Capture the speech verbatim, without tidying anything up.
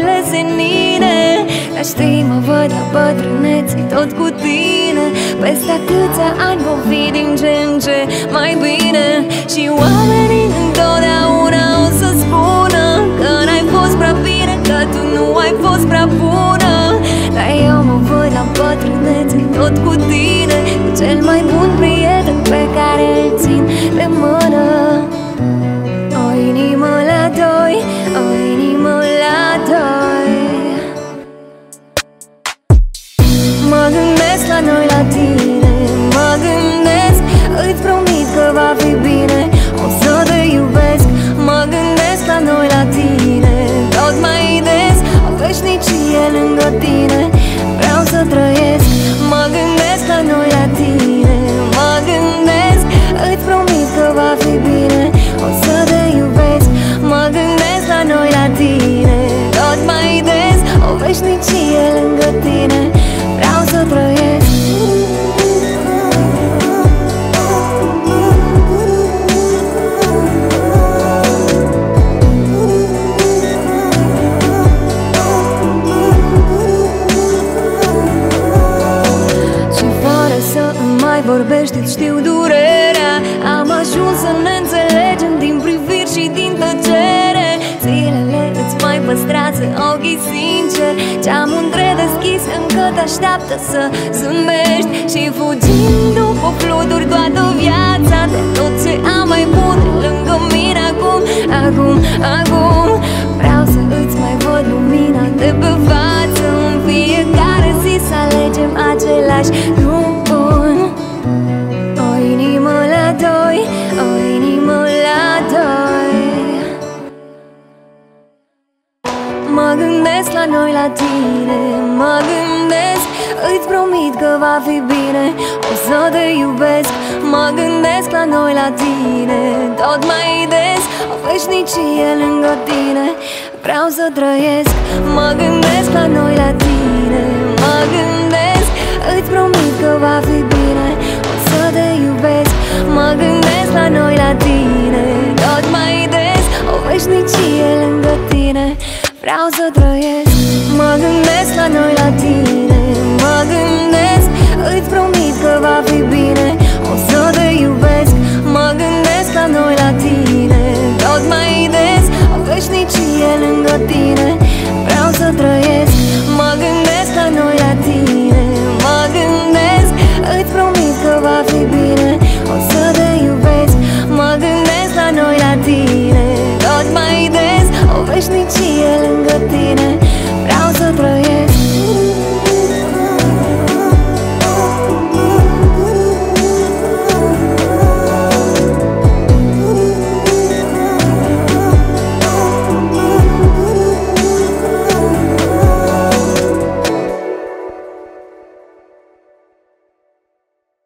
soarele senine. Dar știi, mă văd la bătrânețe tot cu tine. Peste atâția ani vom fi din ce în ce mai bine. Și oamenii întotdeauna o să spună că n-ai fost prea bine, că tu nu ai fost prea bună. Dar eu mă văd la bătrânețe tot cu tine, cu cel mai bun prieten pe care îl țin de mână. O inimă la doi, o inimă la doi. Mă gândesc la noi, la tine, mă gândesc, îți promit că va fi bine, o să te iubesc. Mă gândesc la noi, la tine, tot mai des, o veșnicie lângă tine, vreau să trăiesc. Mă gândesc la noi, la tine, mă gândesc, îți promit că va fi bine, o să te iubesc. Mă gândesc la noi, la tine, tot mai des, o veșnicie lângă tine, vreau să trăiesc. Vorbești, știu durerea. Am ajuns să ne înțelegem din priviri și din tăcere. Zilele îți mai păstrează ochii sinceri, geamul întredeschis încă te așteaptă să zâmbești. Și fugim după fluturi toată viața, de tot ce am mai bun lângă mine acum, acum, acum. Vreau să îți mai văd lumina de pe față, în fiecare zi să alegem același drum bun. O inimă la doi, o inimă la doi. Mă gândesc la noi, la tine, mă gândesc, îți promit că va fi bine, o să te iubesc. Mă gândesc la noi, la tine, tot mai des, o veșnicie lângă tine, vreau să trăiesc. Mă gândesc la noi, la tine, mă gândesc, îți promit că va fi bine, o să te iubesc. Mă gândesc la noi, la tine, tot mai des, o veșnicie lângă tine, vreau să trăiesc. Mă gândesc la noi, la tine, mă gândesc, îți promit că va fi bine, o să te iubesc. Mă gândesc la noi, la tine, tot mai des, o veșnicie lângă tine, vreau să trăiesc.